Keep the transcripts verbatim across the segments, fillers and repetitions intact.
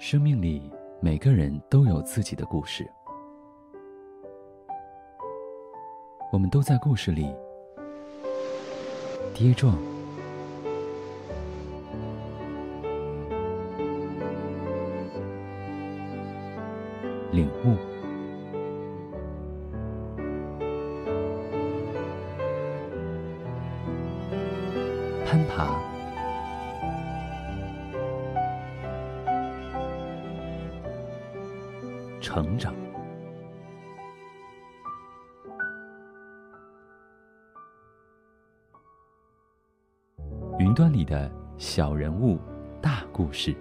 生命里每个人都有自己的故事，我们都在故事里跌撞、领悟、攀爬、成长。云端里的小人物，大故事。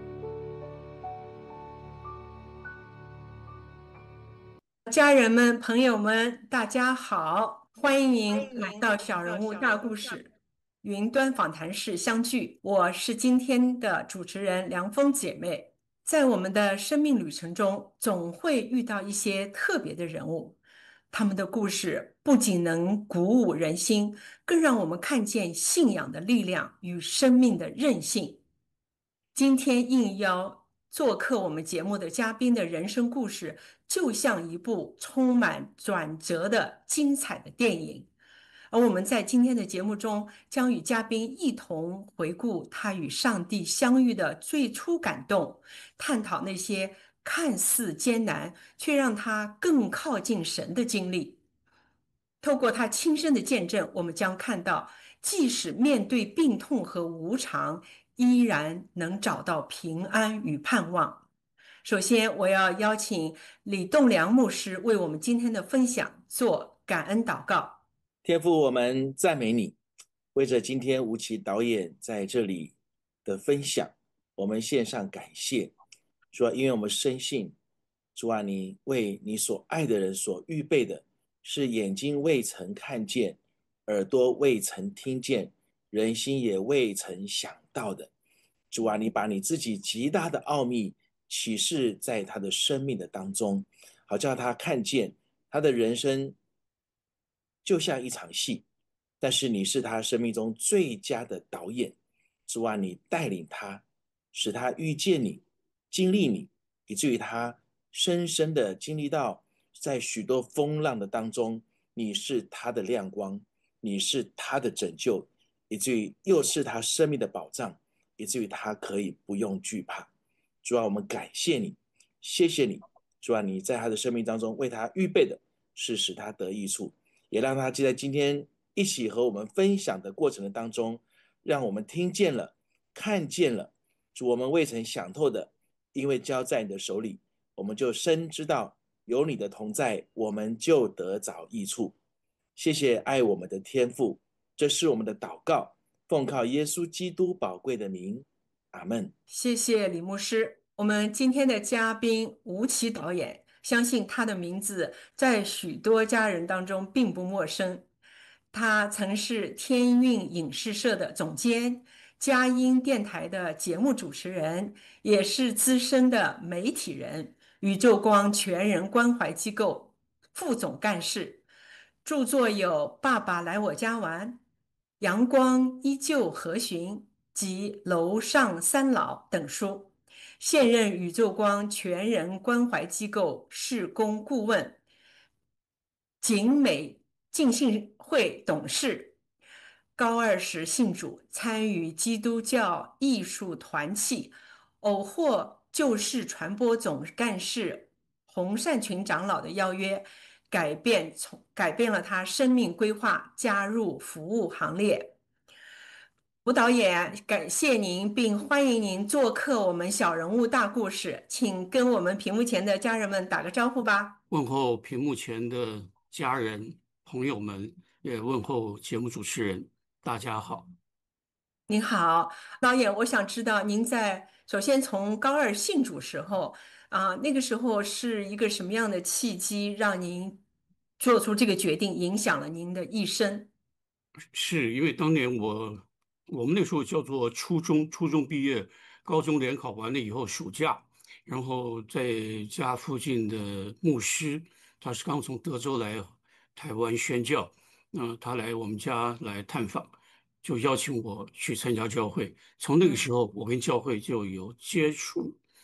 家人们、朋友们，大家好！欢迎您来到小人物大故事云端访谈室相聚。我是今天的主持人梁峰姐妹。在我们的生命旅程中，总会遇到一些特别的人物，他们的故事不仅能鼓舞人心，更让我们看见信仰的力量与生命的韧性。今天应邀做客我们节目的嘉宾的人生故事，就像一部充满转折的精彩的电影。而我们在今天的节目中，将与嘉宾一同回顾他与上帝相遇的最初感动，探讨那些看似艰难，却让他更靠近神的经历。透过他亲身的见证，我们将看到，即使面对病痛和无常，依然能找到平安与盼望。首先，我要邀请李栋梁牧师为我们今天的分享做感恩祷告。 天父，我们赞美你，为着今天吴奇导演在这里的分享，我们献上感谢。主啊，因为我们深信，主啊，你为你所爱的人所预备的，是眼睛未曾看见，耳朵未曾听见，人心也未曾想到的。主啊，你把你自己极大的奥秘启示在他的生命的当中，好叫他看见他的人生就像一场戏，但是你是他生命中最佳的导演。主啊，你带领他，使他遇见你，经历你，以至于他深深的经历到，在许多风浪的当中，你是他的亮光，你是他的拯救，以至于又是他生命的保障，以至于他可以不用惧怕。主啊，我们感谢你，谢谢你。主啊，你在他的生命当中为他预备的是使他得益处，也让他就在今天一起和我们分享的过程的当中，让我们听见了，看见了，主我们未曾想透的，因为交在你的手里，我们就深知道有你的同在，我们就得着益处。谢谢爱我们的天父，这是我们的祷告，奉靠耶稣基督宝贵的名，阿们。 谢谢李牧师。我们今天的嘉宾吴奇导演，相信他的名字在许多家人当中并不陌生。他曾是天韵影视社的总监，佳音电台的节目主持人，也是资深的媒体人，宇宙光全人关怀机构副总干事。著作有《爸爸来我家玩》《阳光依旧和煦》及《楼上三老》等书，现任宇宙光全人关怀机构事工顾问、景美浸信会董事。高二时信主，参与基督教艺术团契，偶获救世传播总干事洪善群长老的邀约，改变从改变了他生命规划，加入服务行列。吴导演，感谢您，并欢迎您做客我们小人物大故事，请跟我们屏幕前的家人们打个招呼吧。 问候屏幕前的家人、朋友们，也问候节目主持人，大家好。 您好，导演，我想知道您在首先从高二信主时候啊，那个时候是一个什么样的契机让您做出这个决定，影响了您的一生？ 是因为当年我我们那时候叫做初中，初中毕业，高中联考完了以后暑假，然后在家附近的牧师，他是刚从德州来台湾宣教，那、他来我们家来探访，就邀请我去参加教会。从那个时候，我跟教会就有接触。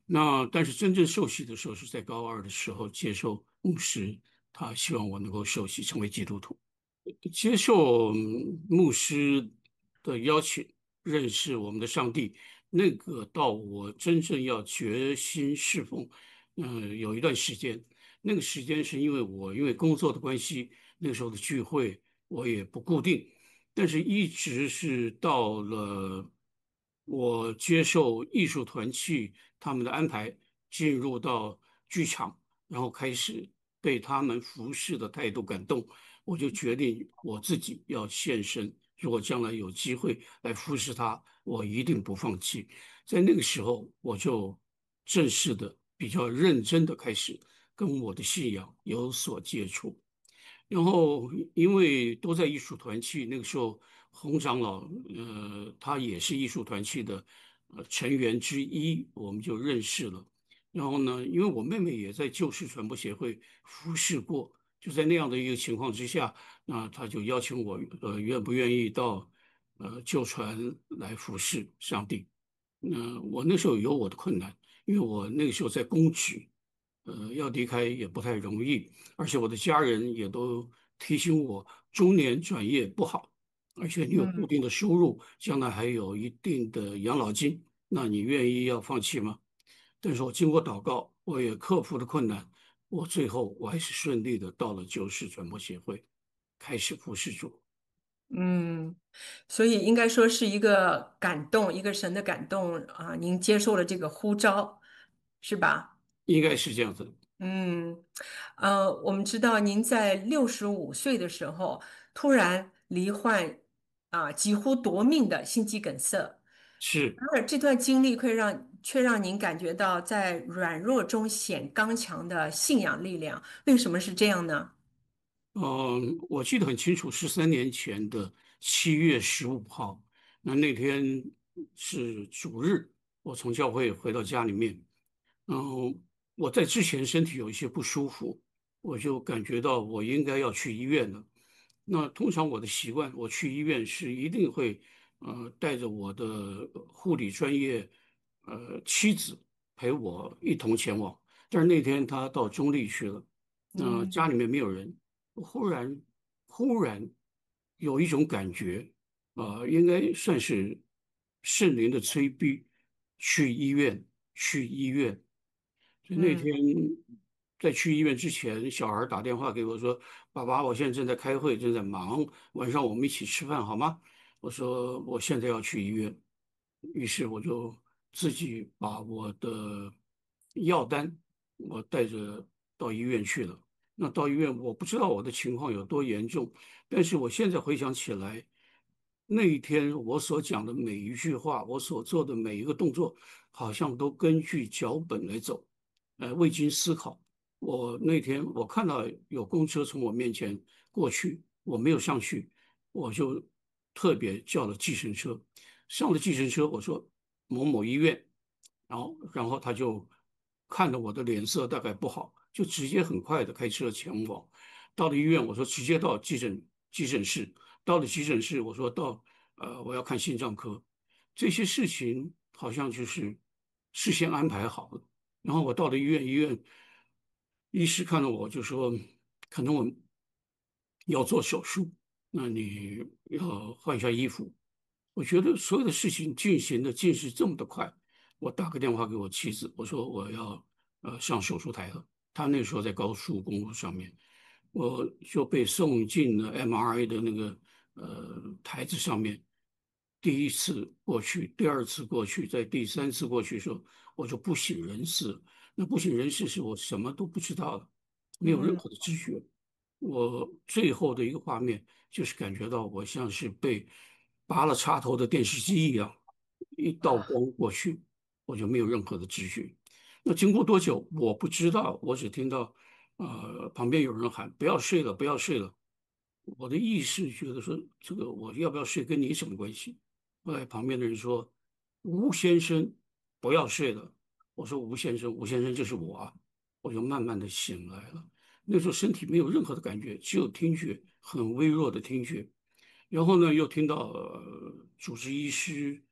那但是真正受洗的时候是在高二的时候接受牧师，他希望我能够受洗成为基督徒。接受嗯牧师的邀请，认识我们的上帝，那个到我真正要决心侍奉，嗯、有一段时间。那个时间是因为我因为工作的关系，那个时候的聚会我也不固定，但是一直是到了我接受艺术团契他们的安排，进入到剧场，然后开始被他们服侍的态度感动。我就决定我自己要献身。如果将来有机会来服侍他，我一定不放弃。在那个时候，我就正式的、比较认真的开始跟我的信仰有所接触。然后因为都在艺术团契，那个时候洪长老，呃，他也是艺术团契的呃成员之一，我们就认识了。然后呢，因为我妹妹也在旧式传播协会服侍过，就在那样的一个情况之下，那他就邀请我，呃，愿不愿意到呃旧传来服侍上帝？那我那时候有我的困难，因为我那个时候在公职，呃，要离开也不太容易。而且我的家人也都提醒我，中年转业不好，而且你有固嗯。 定的收入，将来还有一定的养老金，那你愿意要放弃吗？但是我经过祷告，我也克服了困难，我最后我还是顺利的到了旧市传播协会，开始服侍主。 嗯，所以应该说是一个感动，一个神的感动啊，您接受了这个呼召，是吧？ 应该是这样子。 嗯，呃，我们知道您在六十五岁的时候突然罹患啊几乎夺命的心肌梗塞， 是。 然而这段经历会让却让您感觉到在软弱中显刚强的信仰力量，为什么是这样呢？ 嗯，我记得很清楚，是三年前的七月十五号，那那天是主日，我从教会回到家里面，然后我在之前身体有一些不舒服，我就感觉到我应该要去医院了。那通常我的习惯，我去医院是一定会呃带着我的护理专业呃妻子陪我一同前往，但是那天她到中立去了，那、家嗯里面没有人。忽然忽然有一种感觉，呃，应该算是圣灵的催逼，去医院，去医院。所以那嗯天在去医院之前，小孩打电话给我说：“爸爸，我现在正在开会，正在忙，晚上我们一起吃饭好吗？”我说：“我现在要去医院。”于是我就自己把我的药单我带着到医院去了。那到医院，我不知道我的情况有多严重，但是我现在回想起来，那一天我所讲的每一句话，我所做的每一个动作，好像都根据脚本来走，呃，未经思考。我那天我看到有公车从我面前过去，我没有上去，我就特别叫了计程车。上了计程车，我说某某医院，然后然后他就看着我的脸色大概不好，就直接很快的开车前往。到了医院，我说直接到急诊急诊室。到了急诊室，我说到呃我要看心脏科。这些事情好像就是事先安排好了。然后我到了医院，医院医师看到我就说，可能我要做手术，那你要换一下衣服。我觉得所有的事情进行的竟是这么的快。我打个电话给我妻子，我说我要呃上手术台了。她那时候在高速公路上面，我就被送进了 M R I 的那个呃台子上面。第一次过去，第二次过去，在第三次过去的时候，我就不省人事了。那不省人事是我什么都不知道了，没有任嗯何的知觉。我最后的一个画面就是感觉到我像是被拔了插头的电视机一样，一道啊光过去，我就没有任何的知觉。那经过多久我不知道，我只听到呃旁边有人喊不要睡了，不要睡了。我的意识觉得说这个我要不要睡跟你什么关系？后来旁边的人说吴先生不要睡了。我说吴先生，吴先生就是我啊。我就慢慢的醒来了。那时候身体没有任何的感觉，只有听觉，很微弱的听觉。然后呢，又听到呃主治医师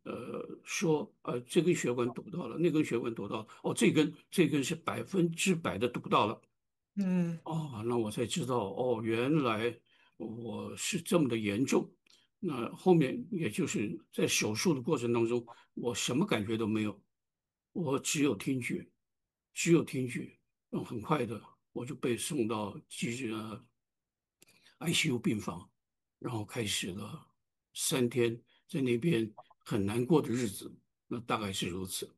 呃说呃这根血管堵到了，那根血管堵到了，哦这根这根是百分之百的堵到了。 嗯。 哦，那我才知道，哦，原来我是这么的严重。那后面也就是在手术的过程当中，我什么感觉都没有，我只有听觉，只有听觉。嗯，很快的我就被送到急诊呃 I C U 病房，然后开始了三天在那边很难过的日子。那大概是如此。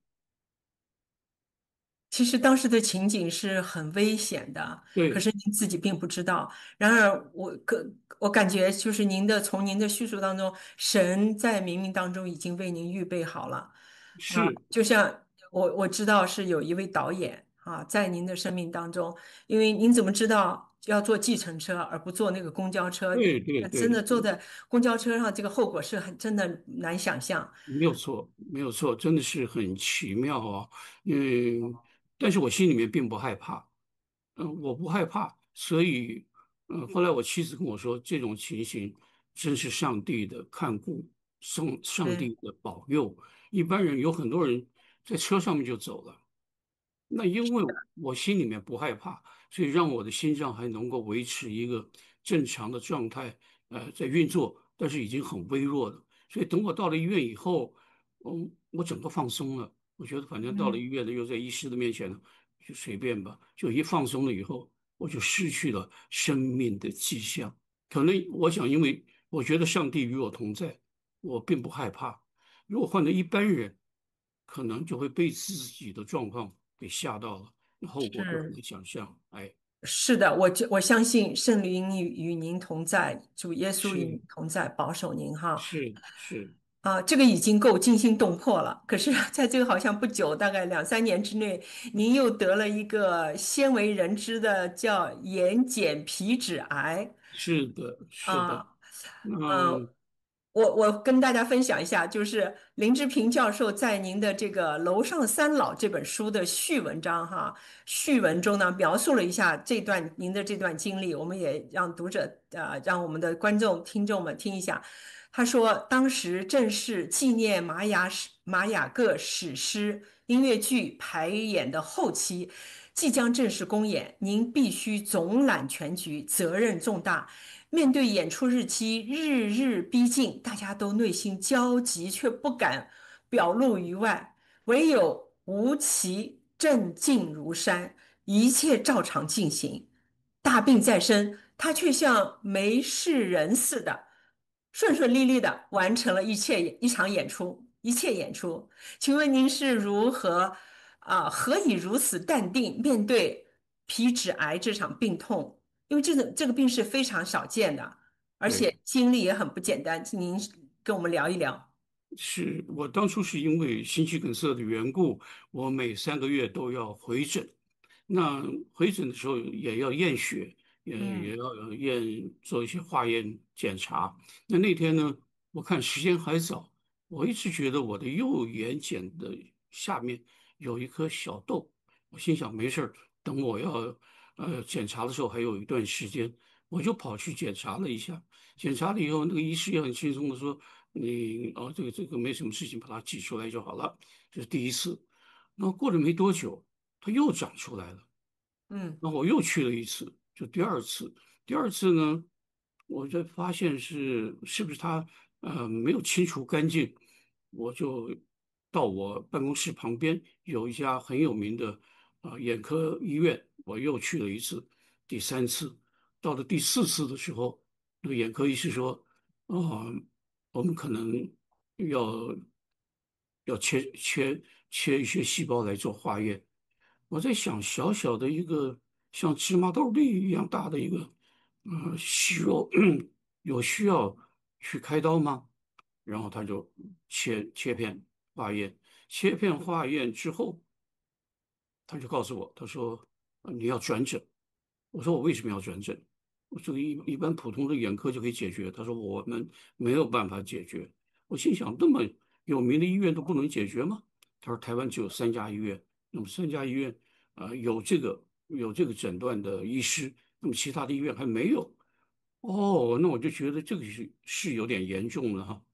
其实当时的情景是很危险的，可对， 是您自己并不知道。然而我个我感觉就是您的从您的叙述当中，神在冥冥当中已经为您预备好了啊。 是， 就像我我知道是有一位导演啊，在您的生命当中，因为您怎么知道要坐计程车而不坐那个公交车？ 对对呃真对， 的坐在公交车上，这个后果是很真的难想象。 没有错，没有错，真的是很奇妙哦。嗯，但是我心里面并不害怕。嗯，我不害怕，所以，嗯，后来我妻子跟我说，这种情形真是上帝的看顾，上上对， 帝的保佑。一般人有很多人在车上面就走了。那因为我心里面不害怕，所以让我的心脏还能够维持一个正常的状态，呃，在运作，但是已经很微弱了。所以等我到了医院以后，嗯，我整个放松了。我觉得反正到了医嗯， 院呢，又在医师的面前呢，就随便吧。就一放松了以后，我就失去了生命的迹象。可能我想，因为我觉得上帝与我同在，我并不害怕。如果换成一般人，可能就会被自己的状况给吓到了，那后果不可是。 能想象。哎， 是的，我就我相信圣灵与与您同在，主耶稣与您是同在，保守您哈。 是是啊，这个已经够惊心动魄了。可是，在这个好像不久，大概两三年之内，您又得了一个鲜为人知的叫眼睑皮脂癌是的，是的。 啊。 那嗯，我我跟大家分享一下，就是林志平教授在您的这个《楼上三老》这本书的序文章哈，序文中呢描述了一下这段您的这段经历，我们也让读者呃让我们的观众听众们听一下。他说，当时正是纪念玛雅史玛雅各史诗音乐剧排演的后期，即将正式公演，您必须总揽全局，责任重大。面对演出日期日日逼近，大家都内心焦急，却不敢表露于外。唯有吴奇镇静如山，一切照常进行。大病在身，他却像没事人似的，顺顺利利的完成了一切一场演出，一切演出。请问您是如何啊、何以如此淡定面对皮脂癌这场病痛？因为这个这个病是非常少见的，而对， 且经历也很不简单，请您跟我们聊一聊。 是我当初是因为心肌梗塞的缘故，我每三个月都要回诊。那回诊的时候也要验血，也也嗯要验做一些化验检查。那那天呢，我看时间还早，我一直觉得我的右眼睑的下面有一颗小痘，我心想没事儿，等我要呃检查的时候还有一段时间，我就跑去检查了一下。检查了以后，那个医师也很轻松的说：“你哦，这个这个没什么事情，把它挤出来就好了。”这是第一次。那过了没多久，它又长出来了。 嗯那我又去了一次，就第二次。第二次呢，我就发现是是不是他呃没有清除干净，我就到我办公室旁边有一家很有名的啊、呃眼科医院，我又去了一次。第三次，到了第四次的时候，那个眼科医师说：“哦，我们可能要要切切切一些细胞来做化验。”我在想，小小的一个像芝麻豆粒一样大的一个呃息肉，有需要去开刀吗？然后他就切切片化验，切片化验之后，他就告诉我，他说呃你要转诊。我说我为什么要转诊？我说一一般普通的眼科就可以解决。他说我们没有办法解决。我心想，那么有名的医院都不能解决吗？他说台湾只有三家医院，那么三家医院啊、呃有这个有这个诊断的医师，那么其他的医院还没有。哦，那我就觉得这个是是有点严重了哈。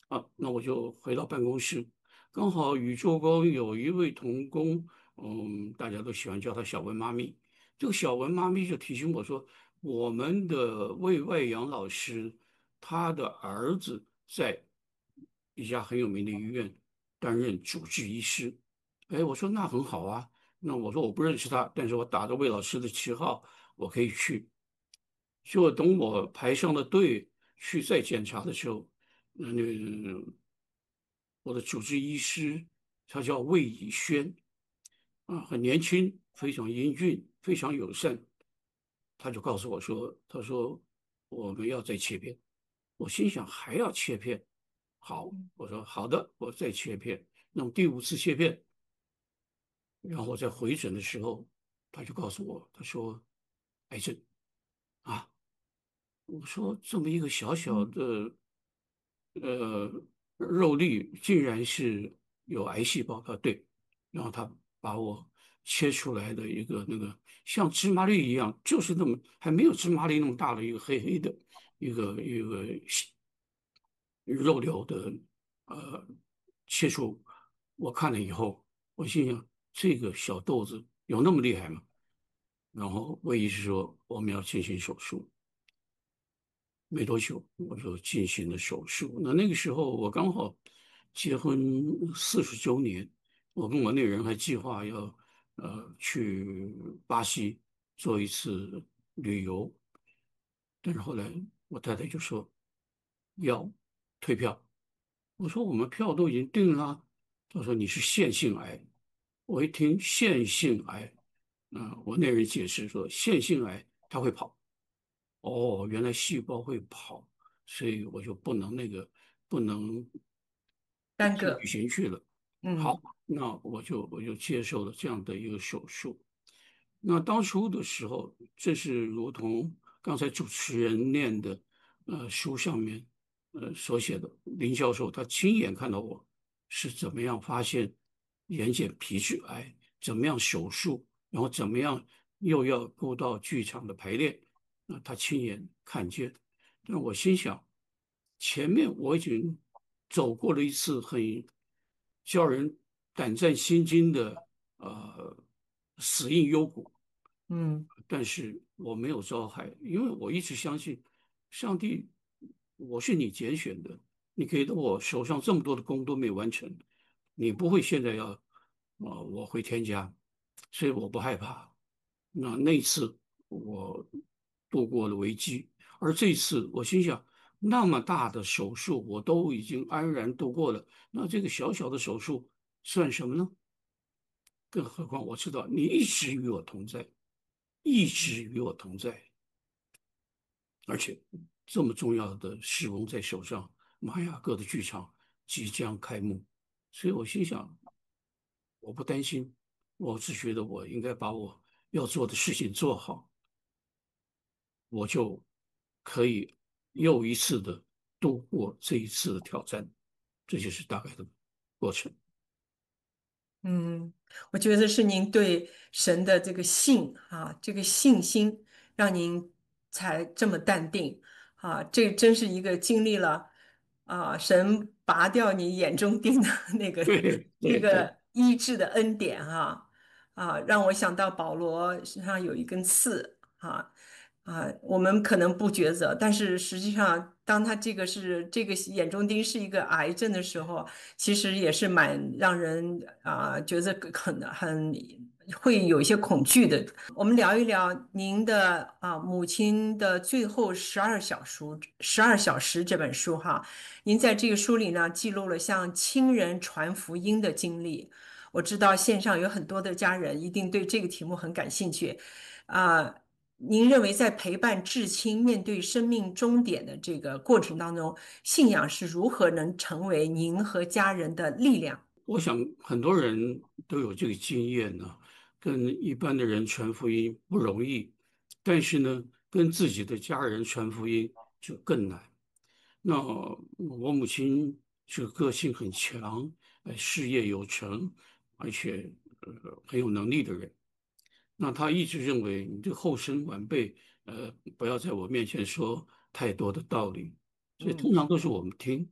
啊，那我就回到办公室，刚好宇宙宫有一位童工，嗯，大家都喜欢叫她小文妈咪。这个小文妈咪就提醒我说，我们的魏外养老师，他的儿子在一家很有名的医院担任主治医师。哎，我说那很好啊，那我说我不认识他，但是我打着魏老师的旗号，我可以去。结果等我排上了队去再检查的时候，那那我的主治医师他叫魏以轩啊，很年轻，非常英俊，非常友善。他就告诉我说：“他说我们要再切片。”我心想还要切片，好，我说好的，我再切片。那么第五次切片，然后在回诊的时候，他就告诉我，他说癌症啊。我说这么一个小小的呃肉粒，竟然是有癌细胞啊？对，然后他把我切出来的一个那个像芝麻粒一样，就是那么还没有芝麻粒那么大的一个黑黑的一个一个细肉瘤的呃切除，我看了以后，我心想这个小豆子有那么厉害吗？然后魏医师说我们要进行手术。没多久我就进行了手术。那那个时候我刚好结婚四十周年，我跟我那人还计划要呃去巴西做一次旅游，但是后来我太太就说要退票。我说我们票都已经订了啊。她说你是腺性癌。我一听腺性癌，啊、我那人解释说腺性癌它会跑。哦，原来细胞会跑，所以我就不能那个不能去旅耽搁。 行去了。好， 嗯那我就我就接受了这样的一个手术。那当初的时候，这是如同刚才主持人念的，呃，书上面呃所写的，林教授他亲眼看到我是怎么样发现眼睑皮质癌，怎么样手术，然后怎么样又要go到剧场的排练，那他亲眼看见。但我心想，前面我已经走过了一次很叫人胆战心惊的呃死硬幽谷， 嗯但是我没有遭害，因为我一直相信上帝，我是你拣选的，你给了我手上这么多的工都没完成，你不会现在要啊、呃我回天家，所以我不害怕。那那一次我度过了危机，而这一次我心想，那么大的手术我都已经安然度过了，那这个小小的手术算什么呢？更何况我知道你一直与我同在，一直与我同在，而且这么重要的事工在手上，玛雅各的剧场即将开幕，所以我心想，我不担心，我只觉得我应该把我要做的事情做好，我就可以又一次的度过这一次的挑战，这就是大概的过程。 嗯，我觉得是您对神的这个信啊，这个信心，让您才这么淡定啊。这真是一个经历了啊，神拔掉你眼中钉的那个对那对对， 个医治的恩典啊啊，让我想到保罗身上有一根刺啊。啊，我们可能不抉择，但是实际上，当他这个是这个眼中钉是一个癌症的时候，其实也是蛮让人啊、觉得很很会有一些恐惧的。我们聊一聊您的啊、母亲的最后十二小书十二小时这本书哈，您在这个书里呢记录了向亲人传福音的经历。我知道线上有很多的家人一定对这个题目很感兴趣，啊、您认为在陪伴至亲面对生命终点的这个过程当中，信仰是如何能成为您和家人的力量？ 我想很多人都有这个经验呢，跟一般的人传福音不容易，但是呢，跟自己的家人传福音就更难。那我母亲是个性很强，呃，事业有成，而且呃很有能力的人。那她一直认为你这后生晚辈，呃，不要在我面前说太多的道理，所以通嗯常都是我们听。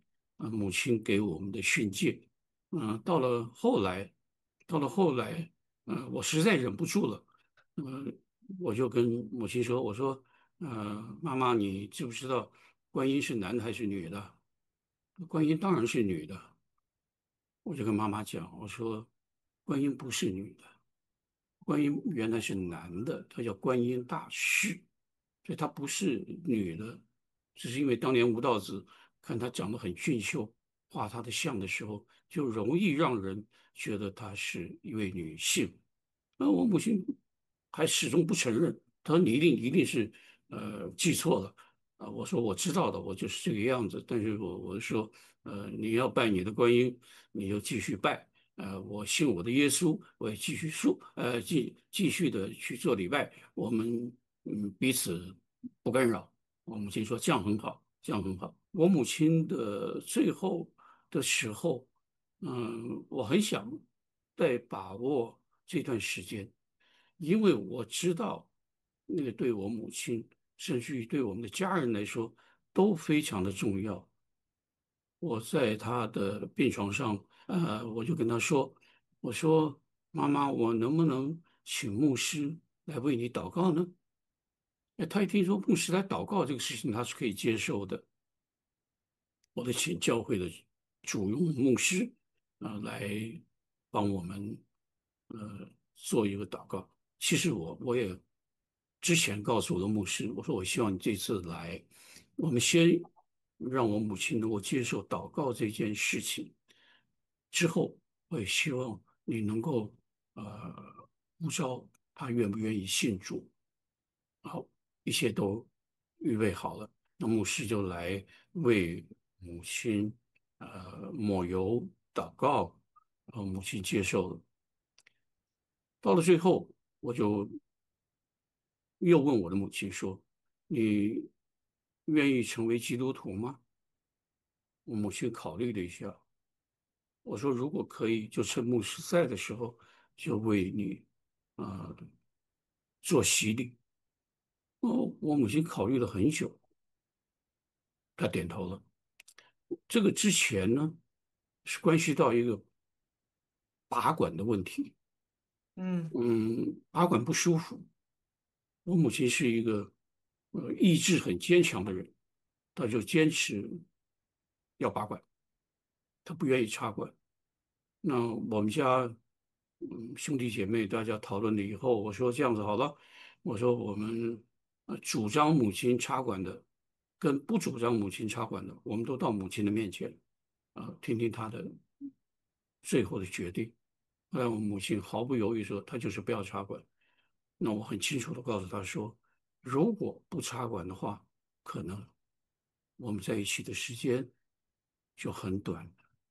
呃母亲给我们的训诫。嗯、到了后来，到了后来，呃，我实在忍不住了，呃，我就跟母亲说，我说，呃，妈妈，你知不知道观音是男的还是女的？观音当然是女的。我就跟妈妈讲，我说，观音不是女的。观音原来是男的，他叫观音大士，所以她不是女的，只是因为当年吴道子看她长得很俊秀，画她的像的时候，就容易让人觉得她是一位女性。那我母亲还始终不承认，她说你一定一定是呃记错了啊。我说我知道的，我就是这个样子，但是我我说呃你要拜你的观音，你就继续拜。呃，我信我的耶稣，我也继续说，呃，继继续的去做礼拜，我们嗯彼此不干扰。我母亲说这样很好，这样很好。我母亲的最后的时候，嗯，我很想再把握这段时间，因为我知道那个对我母亲，甚至于对我们的家人来说都非常的重要。我在他的病床上，呃，我就跟他说：“我说妈妈，我能不能请牧师来为你祷告呢？”哎，他一听说牧师来祷告这个事情，他是可以接受的。我就请教会的主用牧师啊、呃来帮我们呃做一个祷告。其实我我也之前告诉我的牧师，我说我希望你这次来，我们先让我母亲能够接受祷告这件事情，之后我也希望你能够呃呼召她愿不愿意信主。好，一切都预备好了，那牧师就来为母亲呃抹油祷告，然后母亲接受了。到了最后，我就又问我的母亲说：“你愿意成为基督徒吗？”我母亲考虑了一下，我说：“如果可以，就趁牧师在的时候，就为你啊、呃做洗礼。”哦，我母亲考虑了很久，她点头了。这个之前呢，是关系到一个拔管的问题。 嗯， 嗯，拔管不舒服。我母亲是一个呃意志很坚强的人，她就坚持要拔管，她不愿意插管。那我们家嗯兄弟姐妹大家讨论了以后，我说这样子好了，我说我们呃主张母亲插管的，跟不主张母亲插管的，我们都到母亲的面前啊、听听她的最后的决定。后来我母亲毫不犹豫说，她就是不要插管。那我很清楚的告诉她说，如果不插管的话，可能我们在一起的时间就很短。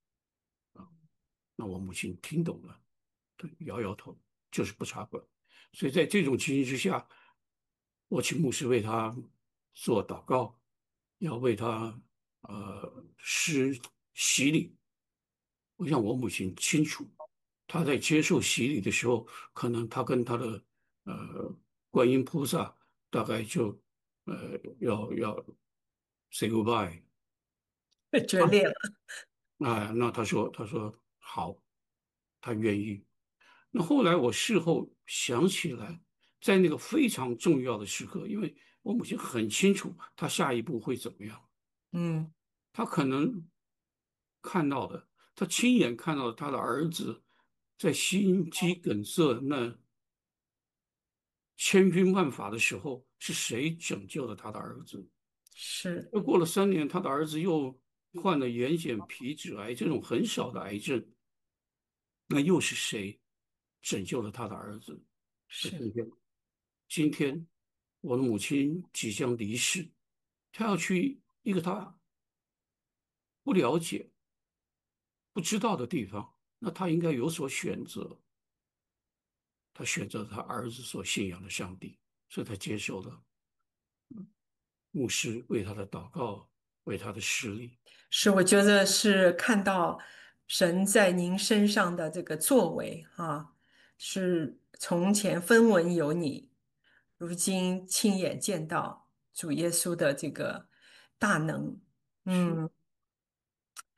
那我母亲听懂了，对，摇摇头，就是不插管。所以在这种情形之下，我请牧师为他做祷告，要为他呃施洗礼。我想我母亲清楚，她在接受洗礼的时候，可能她跟她的呃观音菩萨大概就呃要要 say goodbye。 决裂了。 啊、那他说他说好，他愿意。那后来我事后想起来，在那个非常重要的时刻，因为我母亲很清楚她下一步会怎么样， 嗯， 她可能看到的，她亲眼看到她的儿子在心肌梗塞那千军万马的时候，是谁拯救了他的儿子？ 是又过了三年，他的儿子又患了眼睑皮质癌这种很少的癌症，那又是谁拯救了他的儿子？在是， 今天，今天我的母亲即将离世，她要去一个她不了解、不知道的地方，那她应该有所选择。她选择了她儿子所信仰的上帝，所以她接受了牧师为她的祷告，为她的施礼。 是，我觉得是看到神在您身上的这个作为啊，是从前分文有你，如今亲眼见到主耶稣的这个大能。 是。 嗯，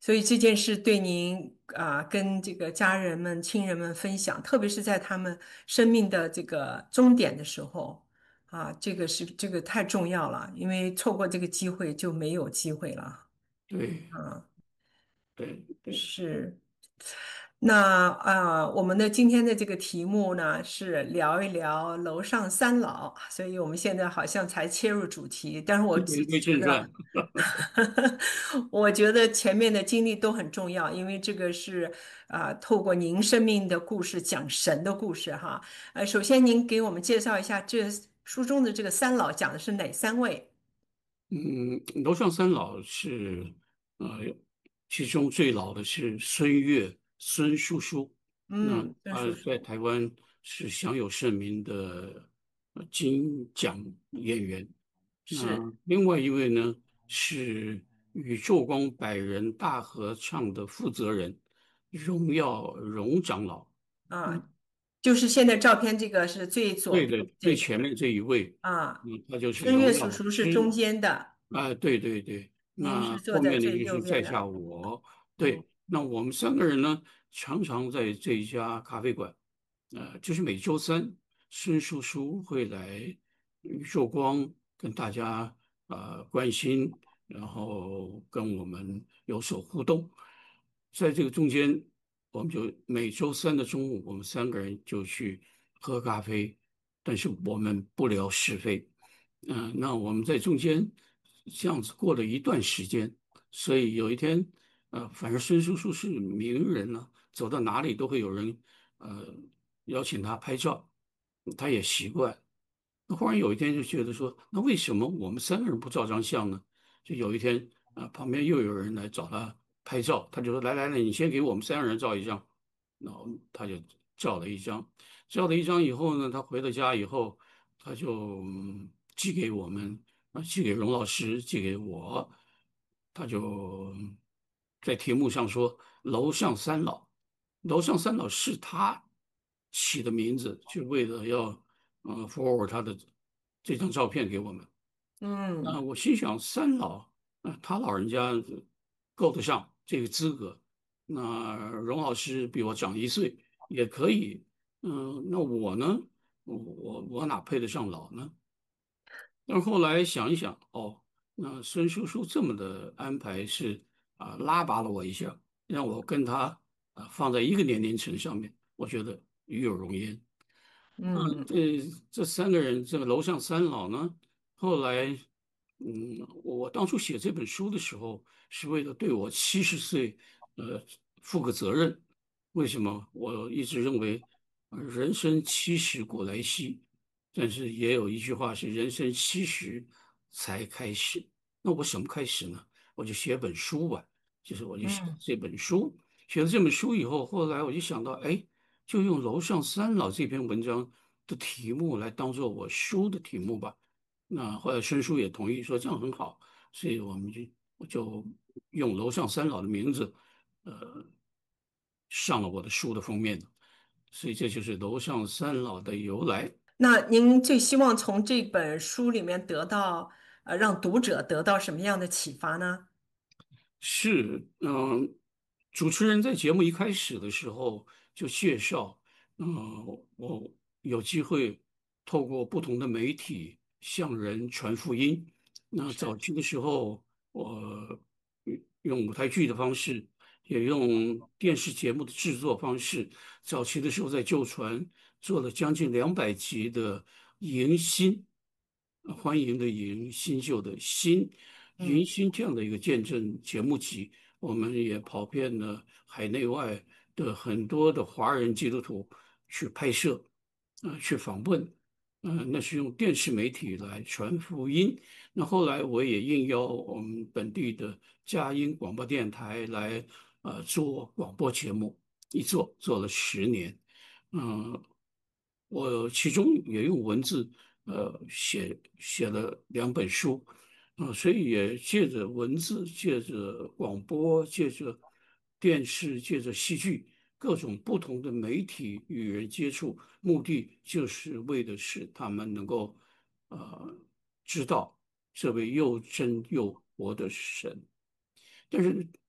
所以这件事对您啊，跟这个家人们、亲人们分享，特别是在他们生命的这个终点的时候啊，这个是这个太重要了，因为错过这个机会就没有机会了。 对啊， 对对， 是。那啊，我们的今天的这个题目呢是聊一聊楼上三老，所以我们现在好像才切入主题，但是我只言归正传。 觉得，我觉得前面的经历都很重要，因为这个是啊，透过您生命的故事讲神的故事哈。呃，首先您给我们介绍一下这书中的这个三老讲的是哪三位？ 嗯，楼上三老是呃，其中最老的是孙越孙叔叔，那嗯，孙叔他在叔台湾是享有盛名的呃金奖演员。 是那另外一位呢是宇宙光百人大合唱的负责人荣耀荣长老。 啊，就是现在照片这个是最左边对的， 的这个。 最前面这一位， 啊， 嗯，他就是孙悦荣耀老叔叔是中师。 间的， 啊，对对对， 您是那坐在最后面的就右边的。 是在下我。 嗯对，那我们三个人呢，常常在这一家咖啡馆，呃，就是每周三，孙叔叔会来宇宙光跟大家呃关心，然后跟我们有所互动。在这个中间，我们就每周三的中午，我们三个人就去喝咖啡，但是我们不聊是非。嗯、那我们在中间这样子过了一段时间，所以有一天，呃，反正孙叔叔是名人了，走到哪里都会有人呃邀请他拍照，他也习惯。那忽然有一天就觉得说，那为什么我们三个人不照张相呢？就有一天，啊、旁边又有人来找他拍照，他就说：“来来来，你先给我们三个人照一张。”然后他就照了一张，照了一张以后呢，他回到家以后，他就嗯寄给我们，啊，寄给荣老师，寄给我，他就在题目上说"楼上三老"，楼上三老是他起的名字，就为了要呃 forward 他的这张照片给我们。那嗯我心想，三老，呃，他老人家够得上这个资格。那荣老师比我长一岁，也可以。嗯、那我呢？我我我哪配得上老呢？但是后来想一想，哦，那孙叔叔这么的安排是啊、拉拔了我一下，让我跟他啊、放在一个年龄层上面，我觉得与有荣焉。嗯， 嗯这这三个人，这个楼上三老呢，后来，嗯，我当初写这本书的时候，是为了对我七十岁，呃，负个责任。为什么？我一直认为，呃人生七十古来稀，但是也有一句话是人生七十才开始。那我什么开始呢？我就写本书吧，就是我就写嗯这本书。写了这本书以后，后来我就想到，哎。就用楼上三老这篇文章的题目来当做我书的题目吧。那后来孙叔也同意说这样很好，所以我们就我就用楼上三老的名字，呃，上了我的书的封面。所以这就是楼上三老的由来。 那您最希望从这本书里面得到，呃，让读者得到什么样的启发呢？ 是，嗯，主持人在节目一开始的时候就介绍，嗯，我有机会透过不同的媒体向人传福音。那早是， 期的时候，我用舞台剧的方式，也用电视节目的制作方式。早期的时候在旧传做了将近两百集的迎新，呃欢迎的迎，新旧的新。迎嗯新这样的一个见证节目集，我们也跑遍了海内外的很多的华人基督徒去拍摄，呃，去访问。呃，那是用电视媒体来传福音。那后来我也应邀我们本地的佳音广播电台来呃做广播节目，一做做了十年。嗯、我其中也用文字呃写写了两本书。啊，所以也借着文字，借着广播，借着电视，借着戏剧，各种不同的媒体与人接触，目的就是为的是他们能够呃知道这位又真又活的神。但是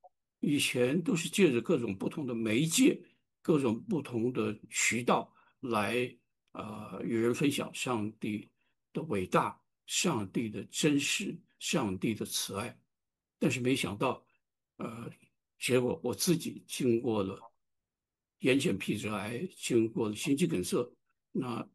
以前都是借着各种不同的媒介、各种不同的渠道来呃与人分享上帝的伟大、上帝的真实、上帝的慈爱。但是没想到，呃，结果我自己经过了眼睑皮质癌，经过了心肌梗塞，那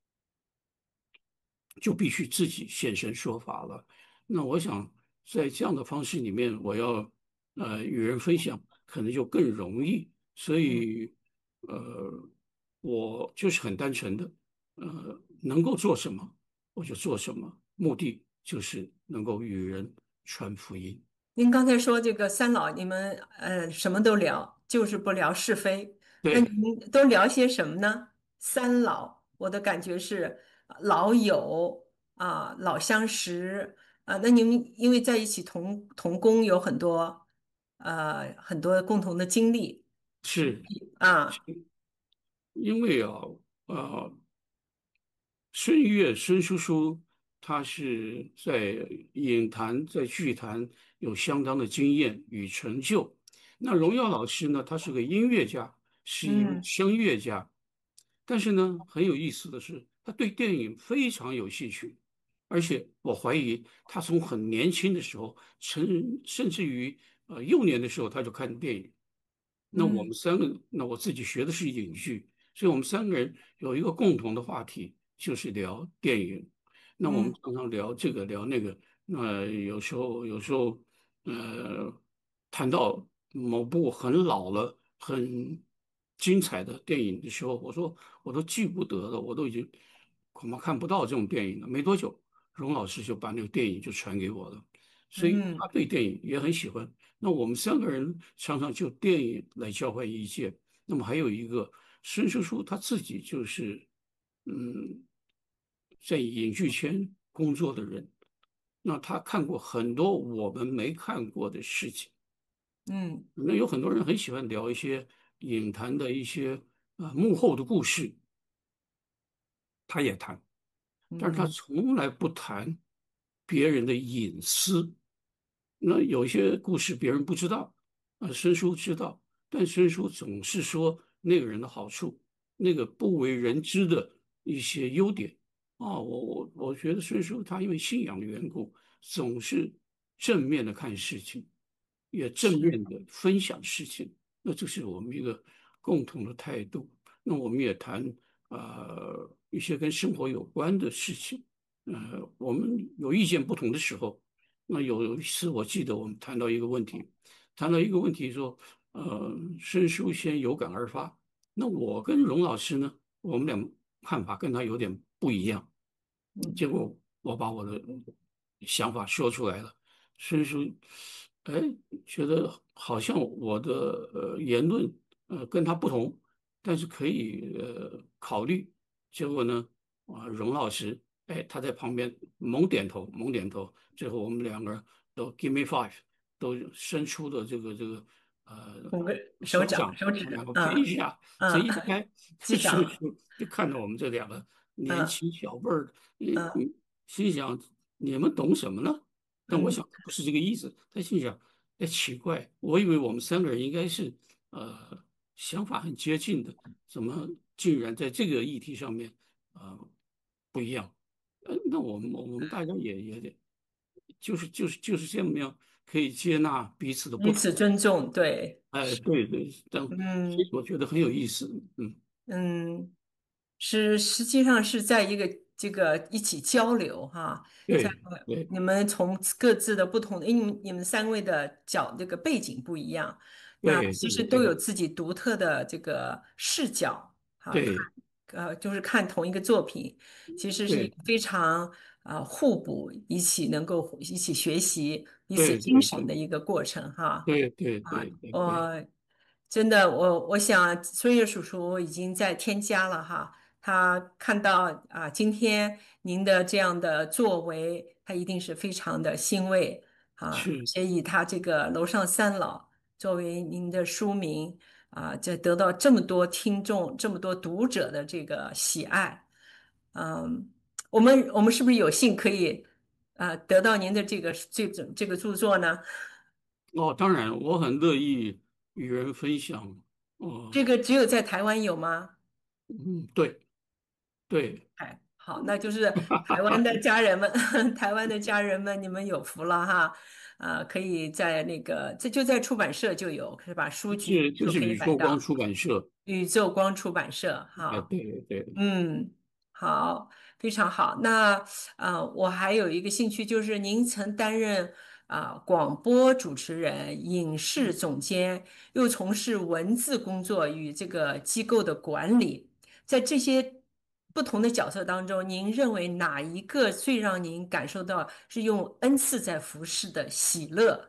就必须自己现身说法了。那我想，在这样的方式里面，我要呃与人分享，可能就更容易。所嗯。 以，呃，我就是很单纯的，呃，能够做什么我就做什么，目的就是能够与人传福音。 您刚才说这个三老，你们呃什么都聊，就是不聊是非。那你对， 们都聊些什么呢？三老，我的感觉是呃老友啊、老相识啊、那你们因为在一起同同工，有很多呃很多共同的经历是啊。 因为啊，呃，孙越孙叔叔他是在影坛、在剧坛有相当的经验与成就。那荣耀老师呢，他是个音乐家，是一位嗯声乐家。但是呢，很有意思的是，他对电影非常有兴趣，而且我怀疑他从很年轻的时候，甚甚至于呃幼年的时候，他就看电影。那我们嗯三个，那我自己学的是影剧，所以我们三个人有一个共同的话题，就是聊电影。那我们嗯常常聊这个聊那个，那有时候有时候呃谈到某部很老了、很精彩的电影的时候，我说我都记不得了，我都已经恐怕看不到这种电影了。没多久，荣老师就把那个电影就传给我了，所以嗯他对电影也很喜欢。那我们三个人常常就电影来交换意见。那么还有一个孙叔叔他自己就是，嗯，在影剧圈工作的人，那他看过很多我们没看过的事情。 嗯那有很多人很喜欢聊一些影坛的一些呃幕后的故事，他也谈。但是他嗯从来不谈别人的隐私。那有些故事别人不知道，呃，孙叔知道，但孙叔总是说那个人的好处，那个不为人知的一些优点。啊，我我我觉得孙叔他因为信仰的缘故，总是正面的看事情，也正是面的分享事情。那这是我们一个共同的态度。那我们也谈呃一些跟生活有关的事情。呃，我们有意见不同的时候，那有一次我记得我们谈到一个问题，谈到一个问题说，呃，申叔先有感而发。那我跟荣老师呢，我们俩看法跟他有点不一样。 嗯结果我把我的想法说出来了，申叔，哎，觉得好像我的呃言论呃跟他不同，但是可以呃考虑。结果呢，啊，荣老师，哎，他在旁边猛点头，猛点头。最后我们两个人都 give me five，都伸出了这个这个呃五个手掌手掌， 手指， 两个拍嗯一下，这嗯， 一拍， 击叔掌， 叔就看到我们这两个年嗯轻小辈儿，你嗯你心想你们懂什么呢？但我嗯。 想不是这个意思。他心想，哎，奇怪，我以为我们三个人应该是呃想法很接近的，怎么竟然在这个议题上面呃不一样？呃，那我们我们大家也也得，就是就是就是这么样，可以接纳彼此的不同。 彼此尊重，对， 哎，对对，但所以嗯我觉得很有意思。嗯， 嗯，是实际上是在一个这个一起交流哈，在对对你们从各自的不同的，因为你们你们三位的角这个背景不一样，那对其实都有对对自己独特的这个视角哈，看对呃就是看同一个作品，其实是一对个非常呃互补，一起能够一起学习彼此对精对对神的一个过程哈。 对对啊， 对对对， 我真的，我我想孙悦叔叔已经在添加了哈，他看到啊，今天您的这样的作为，他一定是非常的欣慰啊， 是且以他这个楼上三老作为您的书名啊，这得到这么多听众、这么多读者的这个喜爱，嗯，我们我们是不是有幸可以啊得到您的这个这种这个著作呢？ 哦，当然，我很乐意与人分享。哦， 这个只有在台湾有吗？ 嗯，对对， 哎，好，那就是台湾的家人们，台湾的家人们，你们有福了哈。啊，可以在那个，这就在出版社就有，是吧？书局是就是就可以宇宙光买到。 出版社。 宇宙光出版社， 哎， 哈。 对对， 嗯，好，非常好。那呃，我还有一个兴趣，就是您曾担任啊、广播主持人、影视总监，又从事文字工作与这个机构的管理，在这些不同的角色当中，您认为哪一个最让您感受到是用恩赐在服侍的喜乐？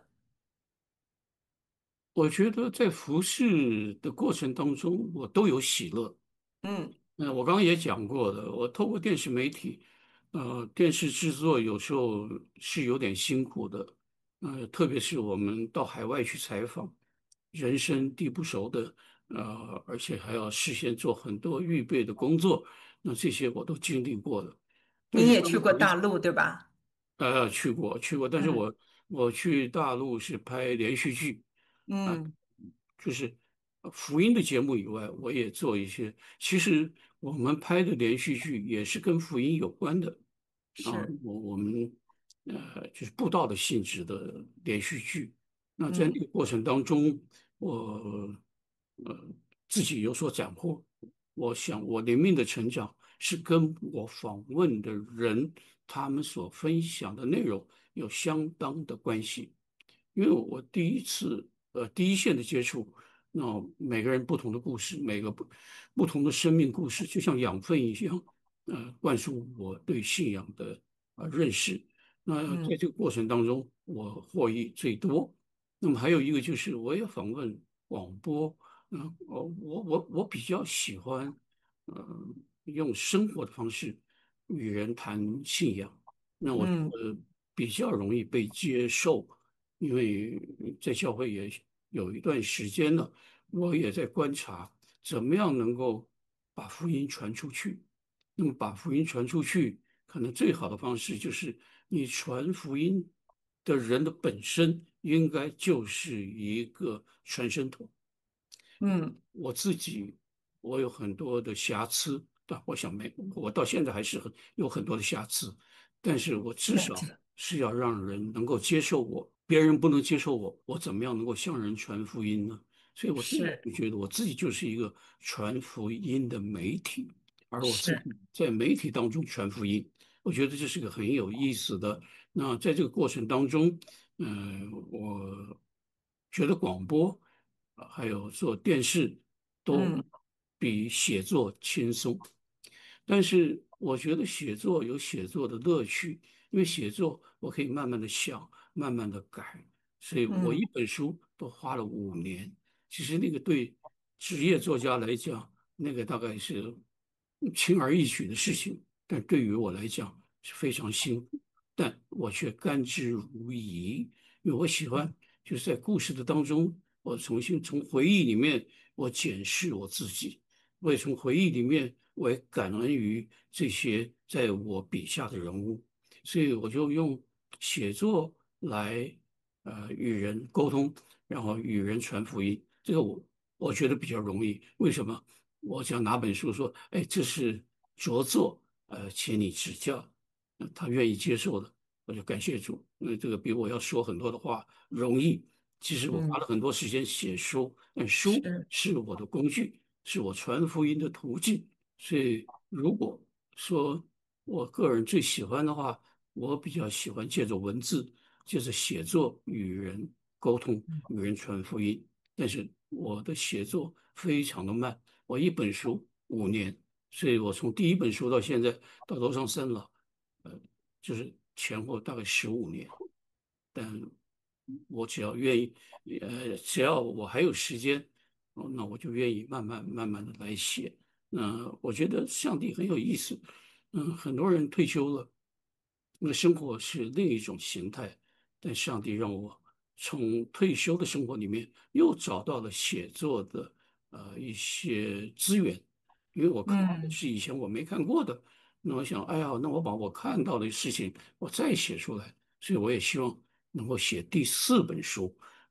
我觉得在服侍的过程当中，我都有喜乐。 嗯呃，我刚刚也讲过的，我透过电视媒体，呃，电视制作有时候是有点辛苦的，呃，特别是我们到海外去采访，人生地不熟的，呃，而且还要事先做很多预备的工作，那这些我都经历过了。但是当您也去过回大陆，对吧？ 呃去过去过，但是嗯我我去大陆是拍连续剧。啊， 嗯就是呃福音的节目以外，我也做一些。其实我们拍的连续剧也是跟福音有关的啊， 是， 我我们呃就是布道的性质的连续剧。那在那嗯个过程当中，我呃自己有所斩获。我想我灵命的成长是跟我访问的人他们所分享的内容有相当的关系。因为我第一次呃第一线的接触，那每个人不同的故事，每个不不同的生命故事，就像养分一样，呃，灌输我对信仰的呃认识。那在嗯这个过程当中，我获益最多。那么还有一个就是，我也访问广播，嗯、我我我我比较喜欢，呃，用生活的方式与人谈信仰。那我觉嗯得比较容易被接受。因为在教会也有一段时间了，我也在观察怎么样能够把福音传出去。那么把福音传出去，可能最好的方式就是你传福音的人的本身应该就是一个传声筒。 嗯， 我自己我有很多的瑕疵，但我想没，我到现在还是很有很多的瑕疵，但是我至少那是要让人能够接受我，别人不能接受我，我怎么样能够向人传福音呢？所以我自己是就觉得我自己就是一个传福音的媒体，而我自是， 己在媒体当中传福音，我觉得这是个很有意思的。那在这个过程当中，嗯、我觉得广播。啊，还有做电视都嗯比写作轻松。但是我觉得写作有写作的乐趣，因为写作我可以慢慢的想，慢慢的改，所以我嗯一本书都花了五年。其实那个对职业作家来讲，那个大概是轻而易举的事情，但对于我来讲是非常辛苦，但我却甘之如饴，因为我喜欢就是在故事的当中，我重新从回忆里面我检视我自己。我也从回忆里面，我也感恩于这些在我笔下的人物，所以我就用写作来呃与人沟通，然后与人传福音。这个我我觉得比较容易。为什么？我想拿本书说，哎，这是着作，呃，请你指教。呃他愿意接受的，我就感谢主。因为这个比我要说很多的话容易。其实我花了嗯， 很多时间写书，但书是， 是我的工具。是我传福音的途径。所以，如果说我个人最喜欢的话，我比较喜欢借着文字，借着写作与人沟通，与人传福音。但是我的写作非常的慢，我一本书五年，所以我从第一本书到现在到楼上生了，呃，就是前后大概十五年。但我只要愿意，呃，只要我还有时间，哦，那我就愿意慢慢慢慢的来写。那我觉得上帝很有意思。嗯，很多人退休了，那生活是另一种形态，但上帝让我从退休的生活里面又找到了写作的呃一些资源，因为我看到的嗯是以前我没看过的。那我想，哎呀，那我把我看到的事情我再写出来，所以我也希望能够写第四本书。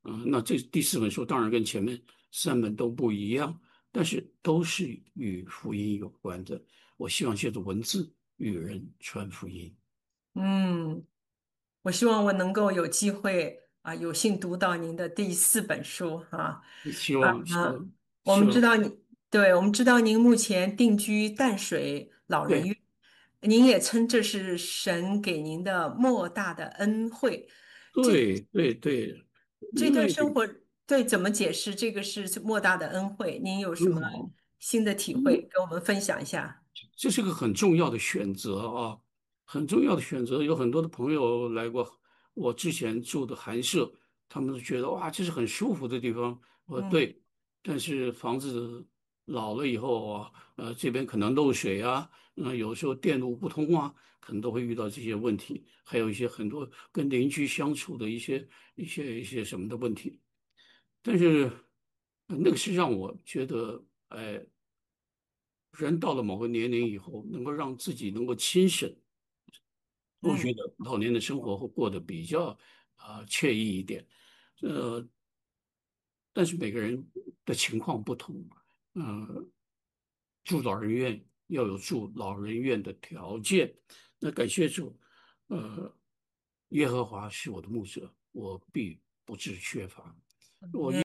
嗯、那这第四本书当然跟前面三本都不一样，但是都是与福音有关的。我希望借助文字与人传福音。 嗯，我希望我能够有机会啊，有幸读到您的第四本书啊。 希啊， 望希望我们知希望， 道你，对，我们知道您目前定居淡水老人对院，您也称这是神给您的莫大的恩惠。这对对对， 这因为段生活，对，怎么解释这个是莫大的恩惠？您有什么很好。 新的体会跟我们分享一下？ 这是个很重要的选择啊，很重要的选择。有很多的朋友来过我之前住的寒舍，他们都觉得哇，这是很舒服的地方。我说嗯对，但是房子老了以后啊，呃，这边可能漏水啊，呃，有时候电路不通啊，可能都会遇到这些问题，还有一些很多跟邻居相处的一些一些一些什么的问题。但是呃那个是让我觉得，哎。人到了某个年龄以后，能够让自己能够轻省，我嗯觉得老年的生活会过得比较啊、惬意一点。呃，但是每个人的情况不同，呃，住老人院要有住老人院的条件。那感谢主，呃，耶和华是我的牧者，我必不致缺乏。我。